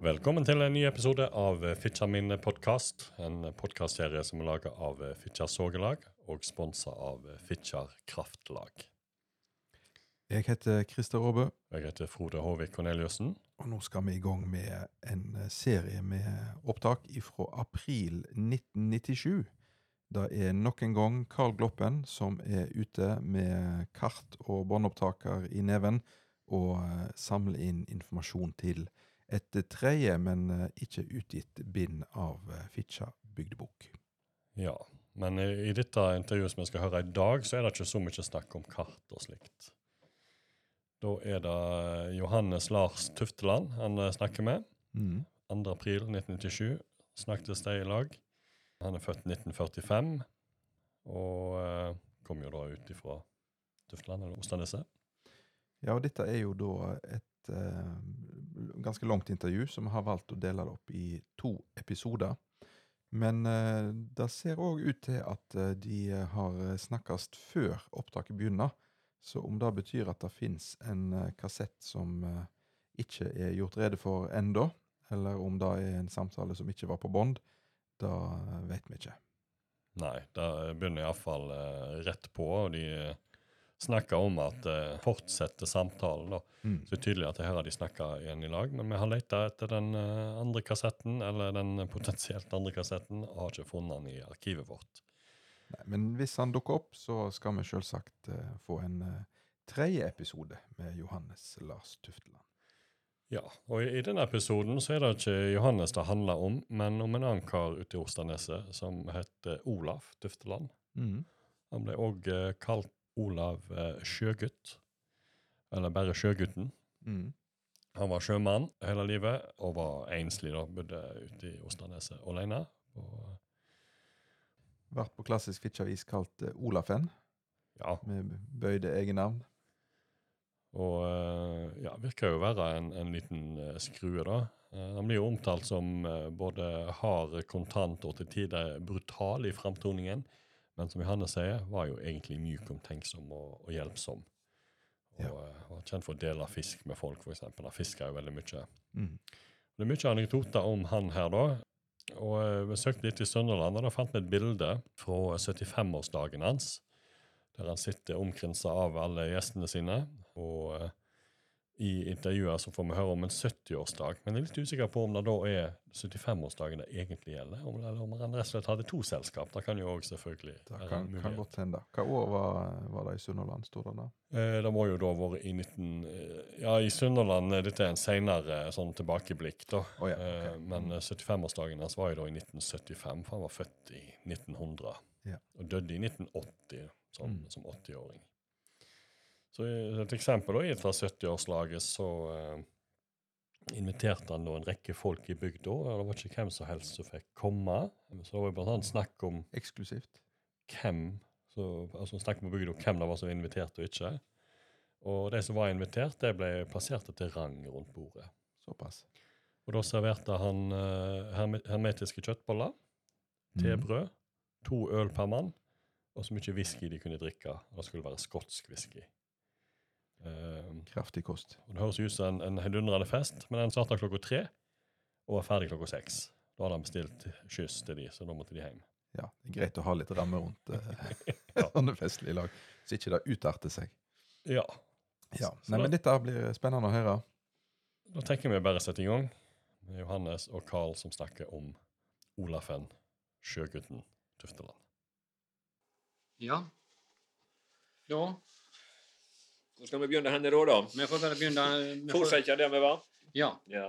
Velkommen til en ny episode av Fitjar min podcast, en podcastserie som er laget av Fitjar Sågelag og sponset av Fitjar Kraftlag. Jeg heter Christer Aabø, Jeg heter Frode Håvik Corneliussen. og nå skal vi i gang med en serie med opptak fra april 1997. Det er nok en gang Karl Gloppen som er ute med kart og båndopptaker i neven og samler inn informasjon til et tredje, men ikke utgitt bind av Fitjar bygdebok. Ja, men i dette intervjuet som vi skal høre i dag, så er det ikke så mye snakk om kart og slikt. Da er det Johannes Lars Tufteland han snakker med. 2. april 1997 snakkes det i lag. Han er født 1945, og kom jo da ut fra Tufteland, eller Ostaneset. Ja, og dette er jo da et ganske langt intervju som har valgt å dele det opp i 2 episoder. Men det ser også ut til at de har snakkast før opptaket begynner. Så om det betyr at det finnes en kassett som ikke er gjort rede for enda, eller om det er en samtale som ikke var på bånd, da vet vi ikke. Nei, det begynner i hvert fall rett på, og de snakker om at fortsette samtalen da. Så det er tydelig at her har de snakket igjen i lag, men vi har lett etter den andre kassetten, eller den potensielt andre kassetten, og har ikke funnet den i arkivet vårt. Nei, men hvis han dukker opp, så skal vi selvsagt få en tredje episode med Johannes Lars Tufteland. Ja, og i denne episoden så er det ikke Johannes det handler om, men om en annen kar ute i Ostaneset som heter Olav Tufteland. Han ble også kalt Olav Sjøgutt, eller bare Sjøgutten. Han var sjømann hele livet, og var enslig da, bodde ute i Ostaneset alene. Og Vært på klassisk Fitjarvis kalt Olafen, ja, med bøyde egennavn. og ja, virker jo å være en liten skrue da. Han blir jo omtalt som både hard, kontant og til tider brutal i fremtoningen, men som Johannes sier, var jo egentlig myk, omtenksom og hjelpsom. Og var kjent for å dele fisk med folk, for eksempel. Han fisker jo veldig mye. Det er mye anekdoter om han her da, og vi søkte litt i Sønderland, og da fant vi et bilde fra 75-årsdagen hans, der han sitter omkrinset av alle gjestene sine, og i intervjuet så får vi høre om en 70-årsdag, men jeg er litt usikker på om det da er 75-årsdagen det egentlig gjelder, eller om han rett og slett hadde 2 selskap. Det kan jo også selvfølgelig Det være en kan mulighet. godt hende. Hva år var det i Sunnhordland, stod det da? Det må jo da være i ja, i Sunnhordland, dette er en senere sånn tilbakeblikk da. Ja, ok. Men 75-årsdagen hans var jo da i 1975, for han var født i 1900, og døde i 1980 som 80-åring. Så et eksempel da, fra 70-årslaget så inviterte han da en rekke folk i bygda, og det var ikke hvem som helst som fikk komme. Så det var jo blant annet snakk om Eksklusivt. snakk om bygda, hvem det var som var invitert og ikke. Og de som var invitert, det ble plassert til rang rundt bordet. Såpass. Og da serverte han hermetiske kjøttboller, tebrød, 2 øl per mann, og så mye whisky de kunne drikke. Det skulle være skotsk whisky. Kraftig kost. Og det høres ut som en heidundrende fest, men den startet klokka 3 og var ferdig klokka 6. Da hadde han bestilt kyss til de, så da måtte de hjem. Ja, det er greit å ha litt ramme rundt sånne festlige lag, så ikke det utarter seg. Ja. Ja, nei, men dette blir spennende å høre. Da tenker vi bare sette i gang med Johannes og Karl som snakker om Olafen, Sjøgutten, Tufteland. Ja. Ja, Hvor skal vi begynne henne da? vi får bare begynne. Fortsette der vi var? Ja. Ja.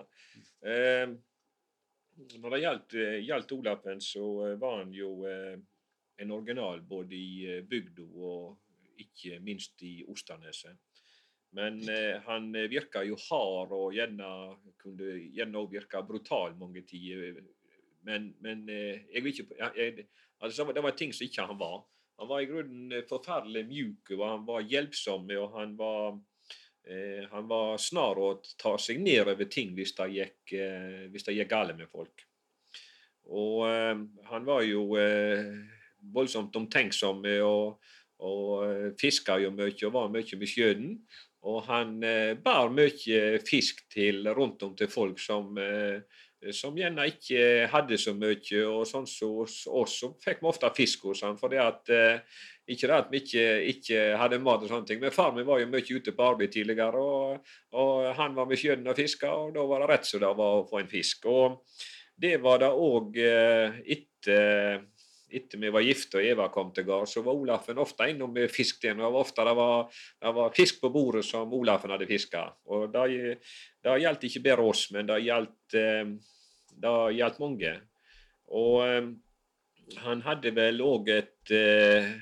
Når det gjaldt Olafen, så var han jo en original både i bygda og ikke minst i Ostaneset. Men han virka jo hard og kunne gjerne også virke brutal mange tider. Men jeg vil ikke... altså, det var ting som ikke han var. Han var i grunnen forferdelig mjuk, og han var hjelpsom, og han var snar å ta seg ned over ting hvis det gikk gale med folk. Og han var jo voldsomt omtenksom, og fiska jo mye, og var mye med sjøen. Og han bar mye fisk rundt om til folk som gjerne ikke hadde så mye, og sånn som oss, så fikk vi ofte fisk hos han, for det at ikke det at vi ikke hadde mat og sånne ting, men far min var jo mye ute på arbeid tidligere, og han var med sjøen og fiska, og da var det rett så det var å få en fisk. Og det var det også etter vi var gift og Eva kom til gard, så var Olafen ofte innom med fisk til, og ofte det var fisk på bordet som Olafen hadde fisket. Og det gjaldt ikke bare oss, men det gjaldt mange. Og han hadde vel også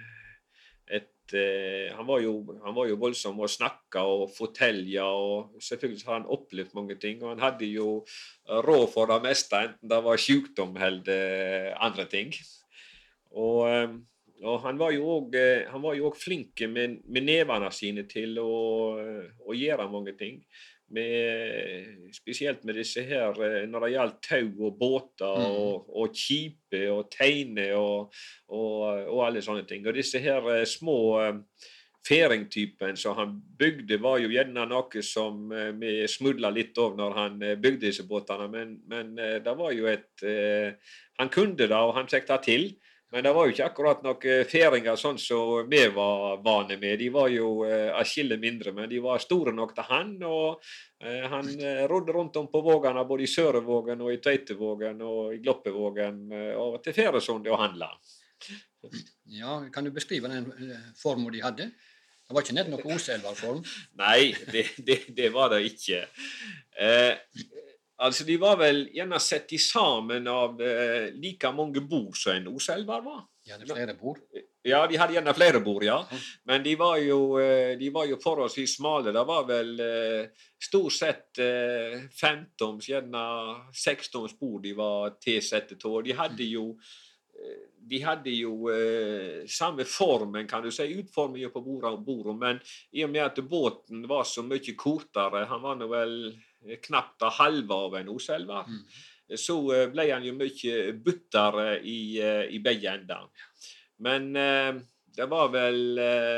han var jo voldsom å snakke og fortelle, og selvfølgelig har han opplevd mange ting, og han hadde jo råd for det meste, enten det var sykdom eller andre ting. Og han var jo også flink med nevene sine til å gjøre mange ting. Spesielt med disse her, når det gjaldt tau og båter og kipe og teine og alle sånne ting. Og disse her små færingtypen som han bygde var jo gjerne noe som vi smudla litt over når han bygde disse båtene, men det var jo han kunne det, og han fikk det til. Men det var jo ikke akkurat noen færinger sånn som vi var vane med. De var jo atskillig mindre, men de var store nok til han. Og han rodde rundt om på vågene, både i Sørevågen og i Tveitevågen og i Gloppevågen, og til Færøysund og handla. Ja, kan du beskrive den formen de hadde? Det var ikke nett noe Oselvar-form? Nei, det var det ikke. Altså, de var vel gjerne sett sammen av like mange bord som en Oselvar var. De hadde flere bord? Ja, de hadde gjerne flere bord, ja. Men de var jo forholdsvis smale. Det var vel stort sett 15, gjerne 16 bord de var tilsette til. De hadde jo samme formen, kan du si, utformingen på bordet, men i og med at båten var så mye kortere, han var nå vel knapt halve av en Oselvar, så ble han jo mye buttere i begge ender. Men det var vel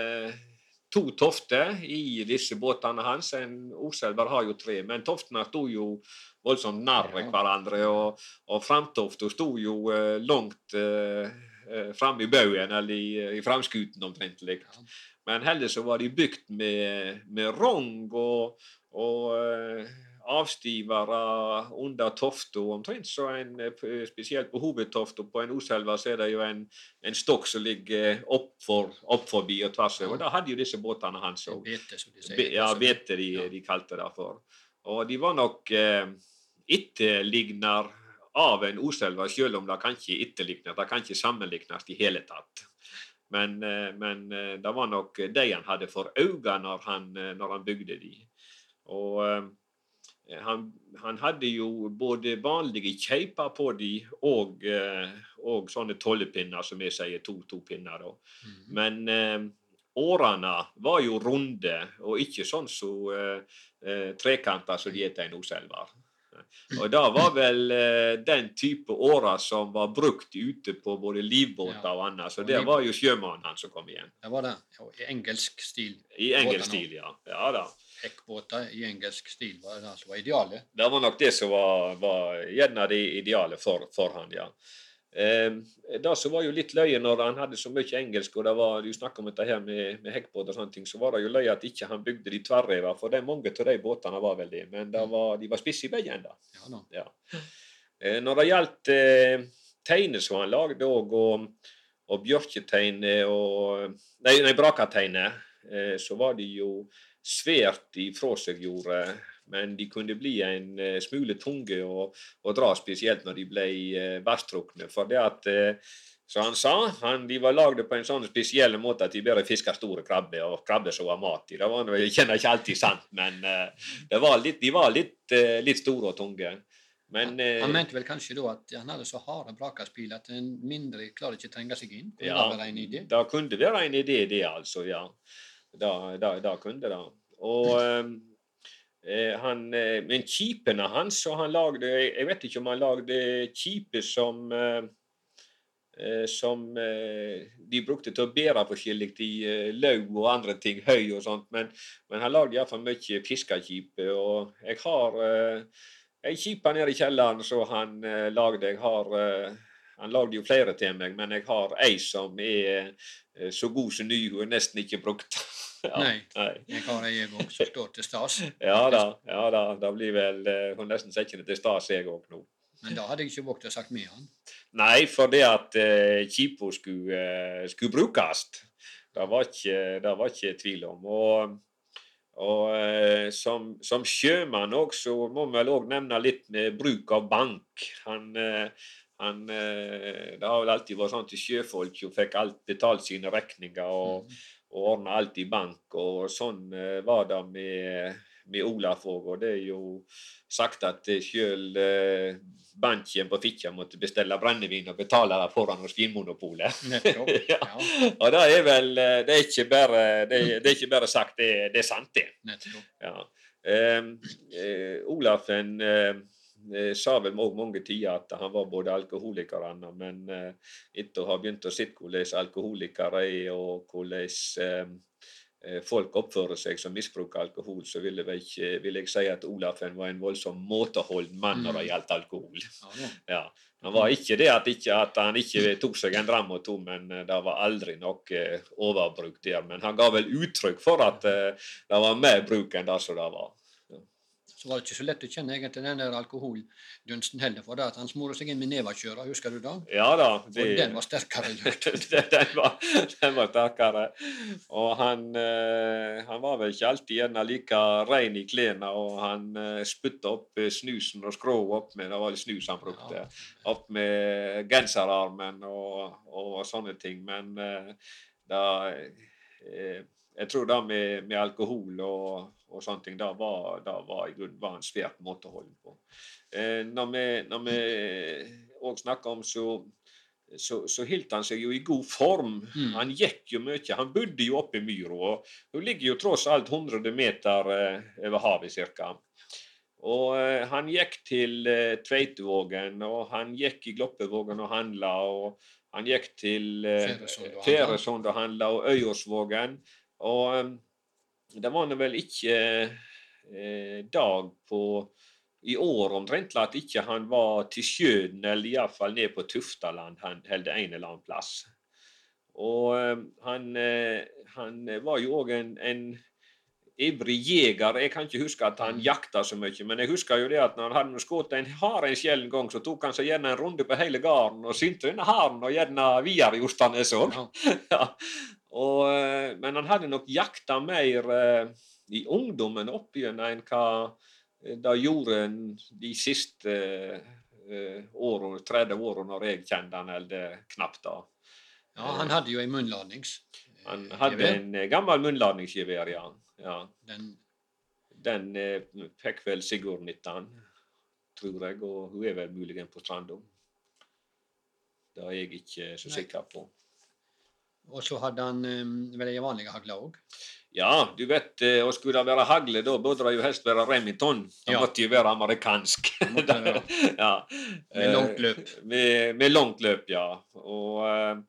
2 tofter i disse båtene hans. En Oselvar har jo 3, men toftene stod jo voldsomt nærme hverandre, og framtofta stod jo langt frem i baugen, eller i framskuten omtrentlig. Men heldigvis så var de bygd med rong og avstivere under tofta omtrent, så spesielt på hovedtofta på en Oselvar så det jo en stokk som ligger opp forbi og tvers over. Da hadde jo disse båtene hans. Bete, som de sier. Ja, bete de kalte det for. Og de var nok etterligner av en Oselvar, selv om det kan ikke etterlignes, det kan ikke sammenlignes i hele tatt. Men det var nok det han hadde for øynene når han bygde de. Og han hadde jo både vanlige kjeiper på de og sånne 12-pinner, som jeg sier, 2 pinner. Men årene var jo runde, og ikke sånn som trekanter som de heter en Oselvar. Og da var vel den type åra som var brukt ute på både livbåter og annet, så det var jo sjømannen han som kom igjen. Det var det, i engelsk stil. I engelsk stil, ja. Ja da. Hekkbåter i engelsk stil var det som var idealet. Det var nok det som var gjerne det ideale for han, ja. Det som var jo litt løye når han hadde så mye engelsk, og du snakket om dette her med hekkbåter og sånne ting, så var det jo løye at ikke han bygde de tverrever, for mange av de båtene var vel det, men de var spisse i begge ender. Ja, da. Ja. Når det gjaldt tegne som han lagde og bjørketegne nei, brakategne, så var de jo svært ifra seg gjorde, men de kunne bli en smule tunge å dra, spesielt når de ble verstrukne. For det at, som han sa, de var lagde på en sånn spesiell måte at de bare fisket store krabber, og krabber som var mat i. Det var jeg kjenner ikke alltid sant, men de var litt store og tunge. Men, han mente vel kanskje da at han hadde så harde brakaspil at en mindre klarer ikke trenge seg inn? Kunne det være en idé? Det kunne være en idé, det altså, ja. Da kunne det. Og men kipene hans, så han lagde, jeg vet ikke om han lagde kipe som som de brukte til å bære forskjellig i løv og andre ting, høy og sånt, men han lagde i hvert fall mye fiskekjip, og jeg har en kjipa nede i kjelleren, så han lagde, han lagde jo flere til meg, men jeg har ei som så god som ny, hun nesten ikke brukt. Ja, nei, jeg har ei også som står til stas. Ja da, da blir vel hun nesten setter det til stas jeg også nå. Men da hadde jeg ikke vågt å sagt med han. Nei, for det at kjipo skulle brukes, det var ikke tvil om. Og som sjømann også, må man vel også nevne litt med bruk av bank. Det har vel alltid vært sånn til sjøfolk som fikk alt betalt sine regninger og ordnet alt i bank, og sånn var det med Olaf også, og det jo sagt at selv banken på Fitja måtte bestille brennevin og betale foran hos Vinmonopolet. Nettopp, ja. Og det vel, det ikke bare sagt, det sant det. Nettopp. Ja. Olafen sa vel mange tider at han var både alkoholiker, men etter å ha begynt å se hvordan alkoholikere og hvordan folk oppfører seg som misbruker alkohol, så vil jeg si at Olafen var en voldsom måteholden mann når det gjaldt alkohol. Ja. Han var ikke det at han ikke tok seg en dram og to, men det var aldri noe overbruk der. Men han ga vel uttrykk for at det var mer bruk enn det som det var. Så var det ikke så lett å kjenne egentlig den der alkoholdunsten heller, for det at han smoret seg inn med nevakjøra, husker du da? Ja da. Og den var sterkere. Den var sterkere. Og han var vel ikke alltid gjerne like ren i klærne, og han spytta opp snusen og skrå opp med, det var litt snus han brukte, opp med genserarmen og sånne ting, men jeg tror det med alkohol og sånne ting, det var i grunnen en svært måteholden på. Når vi også snakker om, så hilt han seg jo i god form. Han gikk jo mye, han bodde jo oppe i myra, og hun ligger jo tross alt 100 meter over havet cirka. Og han gikk til Tveitvågen, og han gikk i Gloppevågen og handla, og han gikk til Færesund og handla, og Øyersvågen. Og det var vel ikke dag i år omtrent at ikke han var til sjøen, eller i hvert fall ned på Tuftaland, han held en eller annen plass. Og han var jo også en ivrig jeger. Jeg kan ikke huske at han jakta så mye, men jeg husker jo det at når han hadde skutt en hare en sjelden gang, så tok han seg gjerne en runde på hele garden og synte denne haren og gjerne videre i Ostanes også. Ja. Men han hadde nok jakta mer i ungdommen opp igjen enn hva det gjorde de siste 30 årene når jeg kjente han, eller knapt da. Ja, han hadde jo en munnladnings. Han hadde en gammel munnladningsgevær, ja. Den fikk vel Sigurd 19, tror jeg, og hun vel muligens på Strandum. Det jeg ikke så sikker på. Og så hadde han vel en vanlig hagle også? Ja, du vet, og skulle det være hagle, da burde det jo helst være Remington. Det måtte jo være amerikansk. Ja. Med langt løp. Med langt løp, ja. Og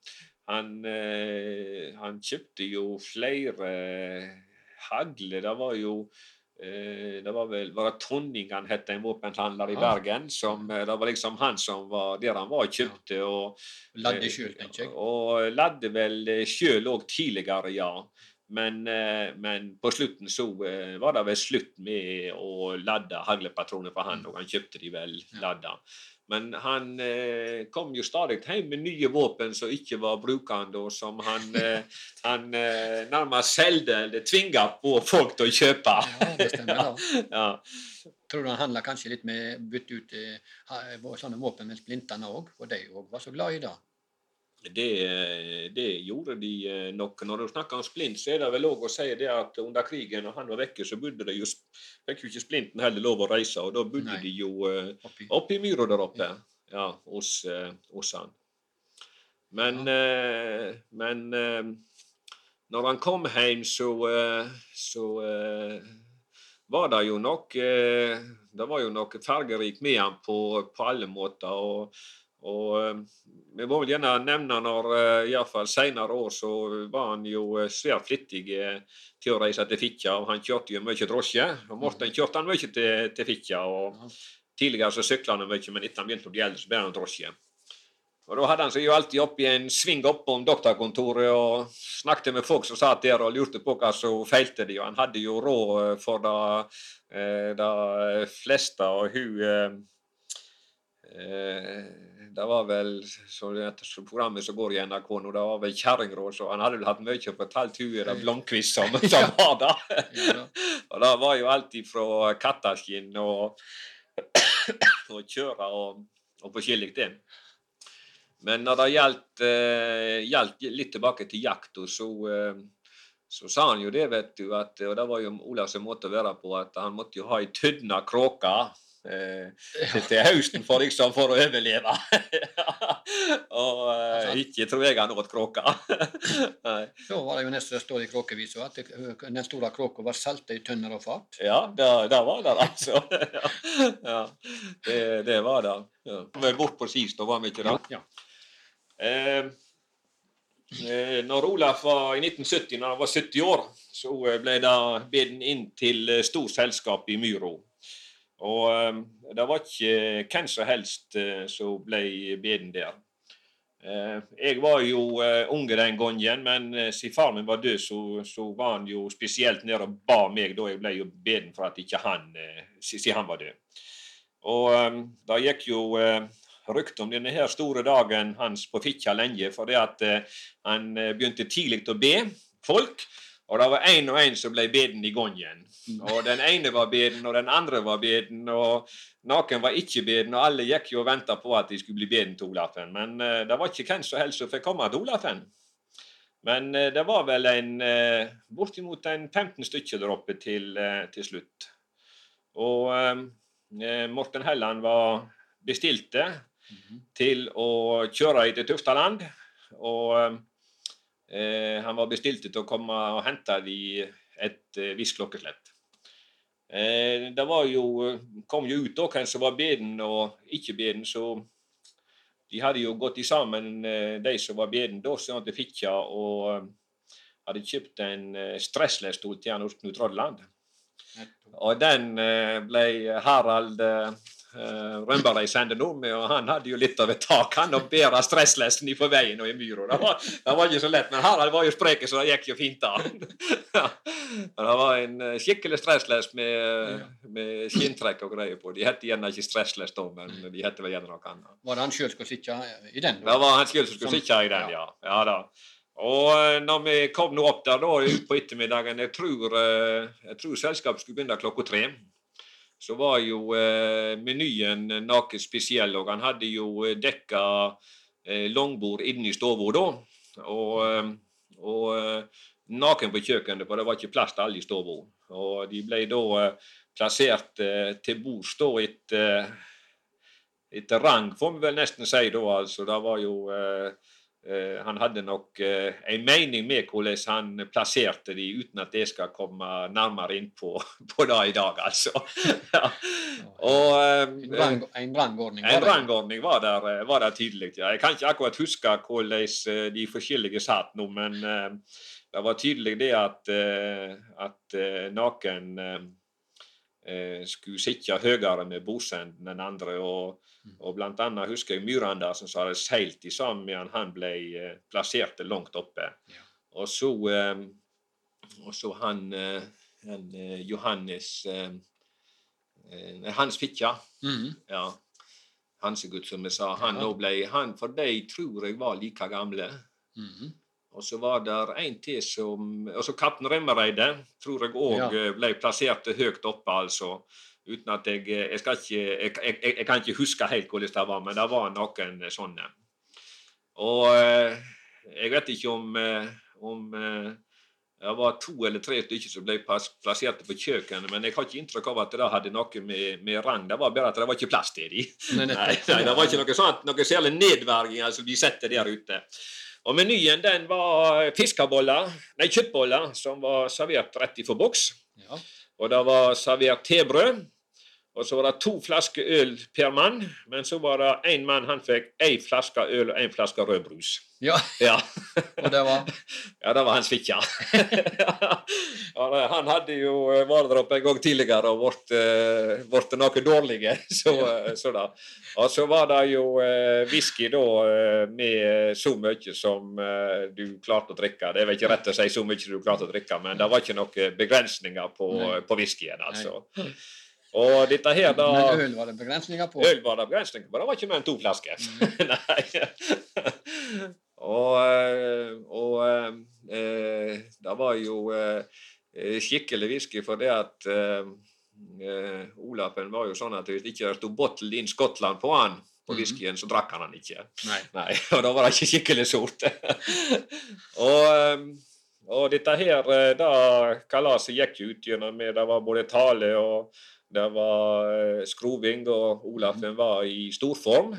han kjøpte jo flere hagle. Det var jo var det Tonning han hette, en våpenhandler i Bergen, det var liksom han som var der han var og kjøpte. Og ladde selv, tenker jeg. Og ladde vel selv også tidligere, ja. Men på slutten så var det vel slutt med å ladde haglepatroner for han, og han kjøpte de vel ladda. Men han kom jo stadig hjem med nye våpen som ikke var brukende, og som han nærmest selgte eller tvinget på folk til å kjøpe. Ja, det stemmer da. Ja. Tror du han handlet kanskje litt med bytte ut sånne våpen med splintene også, for de også var så glad i det? Det gjorde de nok. Når du snakker om splint, så det vel også å si det at under krigen, når han var vekke, så bodde de jo, fikk jo ikke splinten heller lov å reise, og da bodde de jo oppe i myra der oppe, ja, hos han. Men når han kom hjem, så var det jo nok, det var jo nok fargerikt med han på alle måter, Og vi må vel gjerne nevne når, i hvert fall senere år, så var han jo svært flittig til å reise til Fitja, og han kjørte jo mye drosje. Og Morten kjørte han mye til Fitja, og tidligere så syklet han mye, men etter han begynte å bli eldre, så ble han drosje. Og da hadde han seg jo alltid opp i en sving opp om doktorkontoret og snakket med folk som satt der og lurte på hva som feilte de, og han hadde jo råd for det fleste, og hun det var vel så programmet som går i NRK nå, det var vel kjerringråd, så han hadde vel hatt mye å fortalt hun i det Blomqvist som var da. Og det var jo alltid fra kattaskinn og kjøre og forskjellig det. Men når det gjaldt litt tilbake til jakt, så sa han jo det, vet du, at, og det var jo Olavs måte å være på, at han måtte jo ha en tynna kråka til høsten for å overleve. Og ikke tror jeg han åt kråka. Så var det jo nesten det står i kråkevisa, at den store kråka var saltet i tønner og fat. Ja, det var det altså. Ja, det var det. Ja. Vel bort på sis, da var vi ikke det. Ja. Når Olaf var i 1970, når han var 70 år, så ble det beden inn til stor selskap i Myro. Og det var ikke hvem som helst som ble beden der. Jeg var jo unge den gangen, men siden far min var død, så var han jo spesielt nede og ba meg da jeg ble jo beden for at ikke siden han var død. Og da gikk jo rykte om denne her store dagen hans på Fitja lenge, for det at han begynte tidlig å be folk, og det var en og en som ble beden i gangen. Og den ene var beden, og den andre var beden, og noen var ikke beden, og alle gikk jo og ventet på at de skulle bli beden til Olafen. Men det var ikke hvem som helst som fikk komme til Olafen. Men det var vel bortimot 15 stykker der oppe til slutt. Og Morten Helland var bestilte til å kjøre i det Tuftaland, og han var bestilt til å komme og hente de et visst klokkeslett. Det var jo, kom jo ut da hvem som var beden og ikke beden, så de hadde jo gått sammen, de som var beden da, sånn til Fitja, og hadde kjøpt en stresslestol til han hos Knut Rodland. Og den ble Harald Rønberg sendte noe med, og han hadde jo litt av et tak, han og bæra stresslesten på veien og i Myro. Det var ikke så lett, men Harald var jo spreke, så det gikk jo fint da. Ja. Det var en skikkelig stresslest med skinntrekk og greier på. De hette gjerne ikke stresslest da, men de hette vel gjerne noe annet. Var det han selv skulle sitte i den? Det var han selv som skulle sitte i den, ja. Ja da. Og når vi kom nå opp der da, ut på ettermiddagen, jeg tror selskapet skulle begynne 3:00, så var jo menyen noe spesiell, og han hadde jo dekka langbord inne i stoven da, og naken på kjøkkenet, for det var ikke plass til alle i stoven. Og de ble da plassert til bords da etter rang, får vi vel nesten si da, altså. Det var jo han hadde nok en mening med hvordan han plasserte de, uten at det skal komme nærmere inn på det i dag, altså. Ja. Og, en rangordning var der tydelig. Ja. Jeg kan ikke akkurat huske hvordan de forskjellige satt nå, men det var tydelig det at noen skulle sitte høyere med bordsenden enn andre, og blant annet husker jeg Myrandersen som hadde seilt i sammen med han ble plassert langt oppe. Ja. Og så han Johannes Hans Fitja, ja, Hansegutt som jeg sa, for de tror jeg var like gamle. Og så var der en til og så Kapten Remmereide, tror jeg også ble plassert høyt oppe, altså. Uten at jeg kan ikke huske helt hvordan det var, men det var noen sånne. Og jeg vet ikke om det var 2 eller 3 stykker som ble plassert på kjøkkenet, men jeg har ikke inntrykk av at det hadde noe med rang. Det var bare at det var ikke plass til de. Nei, det var ikke noe sånt, noe særlig nedverging, altså de setter der ute. Og menyen, den var kjøttboller, som var servert rett i for boks. Ja. Og det var servert tebrød, Og så var det 2 flasker øl per mann, men så var det en mann, han fikk 1 flaske øl og 1 flaske rødbrus. Ja, Ja. og det var Ja, det var hans fitja. Han hadde jo vært opp en gang tidligere og vært noe dårlige. Så da. Og så var det jo whisky da med så mye som du klarte å drikke. Det er vel ikke rett å si så mye du klarte å drikke, men det var ikke noen begrensninger på whiskyen, altså. Og dette her da... Men øl var det begrensninger på? Øl var det begrensninger på, det var ikke mer enn 2 flasker. Nei. Det var jo skikkelig whisky, for det at Olafen var jo sånn at hvis ikke det stod Bottled in Scotland på han, på whiskyen, så drakk han ikke. Nei, og da var det ikke skikkelig sort. Og dette her, da kalaset gikk ut gjennom med, det var både tale og det var skroving, og Olafen var i stor form.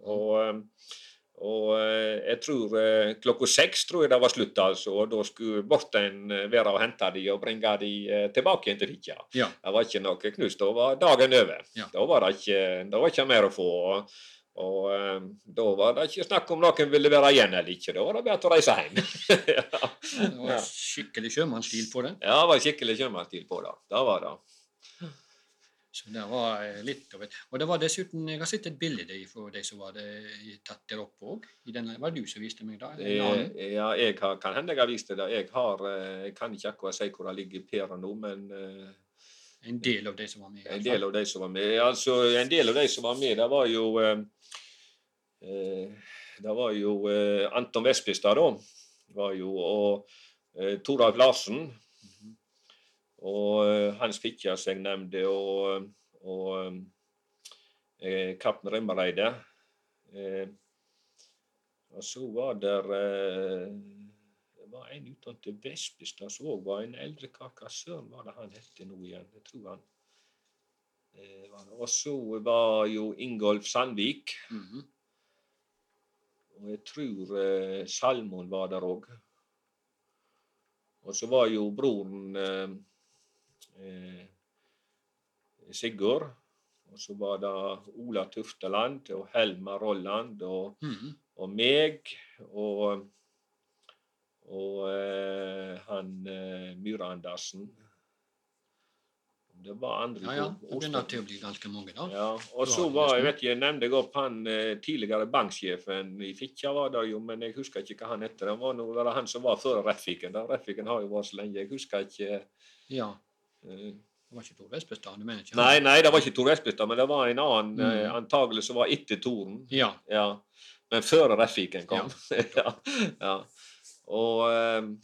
Og jeg tror klokka 6 tror jeg det var slutt, altså, og da skulle Bortein være og hente de og bringe de tilbake igjen til Fitja. Ja. Det var ikke noe knust, da var dagen over. Ja. Da var det ikke mer å få, og da var det ikke snakk om noen ville være igjen eller ikke, da var det bare å reise hjem. Ja. Det var skikkelig sjømannsstil på det. Ja, det var skikkelig sjømannsstil på det. Det var det. Så det var litt av et... Og det var dessuten, jeg har sett et bilde for de som var tatt der oppe også. Var det du som viste meg da? Ja, kan hende jeg har vist det. Jeg kan ikke akkurat si hvor det ligger per nå, men... En del av de som var med. En del av de som var med. Altså, en del av de som var med, det var jo Anton Vespestad da, var jo, og Toralf Larsen, og Hans Fitja som jeg nevnte, og kapten Rimmereide. Og så var det var en utenfor til Vespestad som også var en eldre kar. Søren var det han hette nå igjen, jeg tror han. Og så var jo Ingolf Sandvik. Og jeg tror Salmon var der også. Og så var jo broren Sigurd, og så var det Ola Tufteland og Helmer Rolland og meg og han Myra Andersen. Det var andre. Ja, det begynner til å bli ganske mange da. Ja, og så var, jeg nevnte jeg opp han tidligere banksjefen i Fitja var det jo, men jeg husker ikke hva han heter. Det var han som var før Rettviken. Rettviken har jo vært så lenge, jeg husker ikke. Ja. Det var ikke Tor Vespestad, du mener ikke? Nei, det var ikke Tor Vespestad, men det var en annen, antagelig som var etter Toren. Ja. Ja. Men før Rettviken kom. Ja. Ja. Og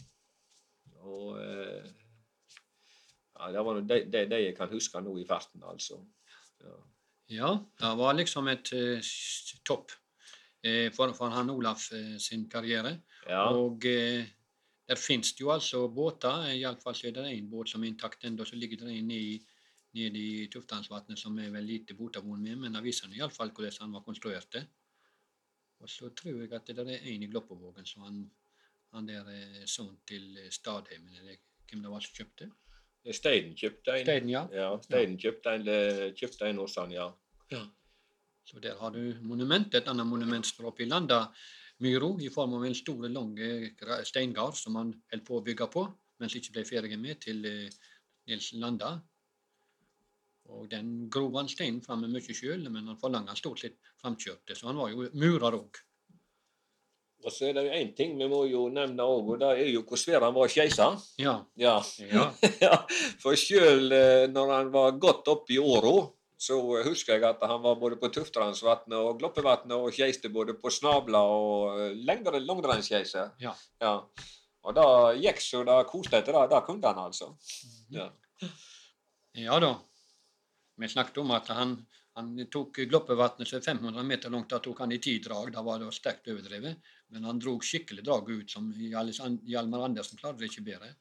ja, det var det jeg kan huske nå i farten, altså. Ja, det var liksom et topp for han Olaf sin karriere. Ja. Og der finnes det jo altså båter, i alle fall så er det en båt som er intakt enda, så ligger det en nede i Tuftansvatnet som er vel lite båtavon med, men det viser i alle fall hvordan han var konstruert det. Og så tror jeg at det er en i Gloppevågen, så han der sånn til Stadheimen, eller hvem det var som kjøpte? Steinen kjøpte en. Steinen, ja. Ja, Steinen kjøpte en hos han, ja. Ja. Så der har du monument, et annet monument står oppe i Landa, Myro, i form av en stor, lang steingard som han holdt på å bygge på, mens ikke ble ferdig med til Nils Landa. Og den grov han steinen frem med mye selv, men han forlanger stort sett fremkjørte, så han var jo murer også. Og så er det jo en ting vi må jo nevne også, og det er jo hvor svær han var keiser. Ja. Ja. Ja. For selv når han var godt oppe i åra, så husker jeg at han var både på Tuftansvatnet og Gloppevatnet og kjeiste både på snabla og langrennskeise. Ja. Ja. Og da gikk så da koste etter det, da kunne han altså. Ja. Ja da. Vi snakket om at han tok Gloppevatnet så 500 meter langt, da tok han i 10 drag, da var det sterkt overdrevet. Men han drog skikkelig drag ut, som Hjalmar Andersen klarte det ikke bedre.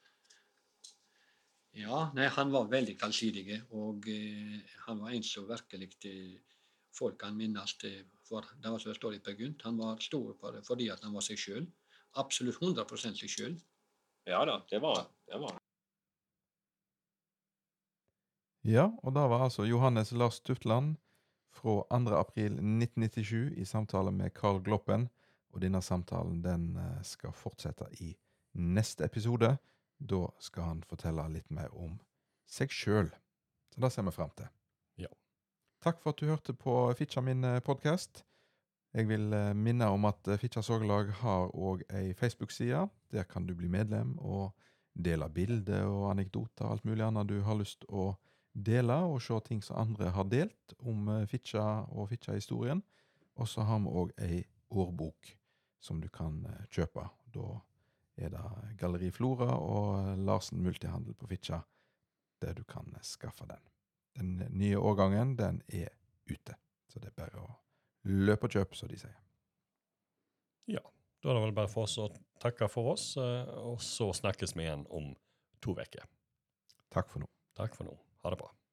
Ja, nei, han var veldig allsidig, og han var en som virkelig folk kan minnes for det var så står i Per Gynt. Han var stor fordi at han var seg selv. Absolutt 100% seg selv. Ja da, det var. Ja, og da var altså Johannes Lars Tuftland fra 2. april 1997 i samtale med Carl Gloppen, og denne samtalen den skal fortsette i neste episode. Da skal han fortelle litt mer om seg selv. Så det ser vi frem til. Ja. Takk for at du hørte på Fitja min podcast. Jeg vil minne om at Fitja Sorglag har også en Facebook-side. Der kan du bli medlem og dele bilder og anekdoter og alt mulig annet du har lyst å dele, og se ting som andre har delt om Fitja og Fitja-historien. Og så har vi også en årbok som du kan kjøpe. Da er det Galleri Flora og Larsen Multihandel på Fitja, der du kan skaffe den. Den nye årgangen, den er ute. Så det er bare å løpe og kjøpe, som de sier. Ja, da er det vel bare for oss å takke for oss, og så snakkes vi igjen om 2 uker. Takk for nå. Takk for nå. Ha det bra.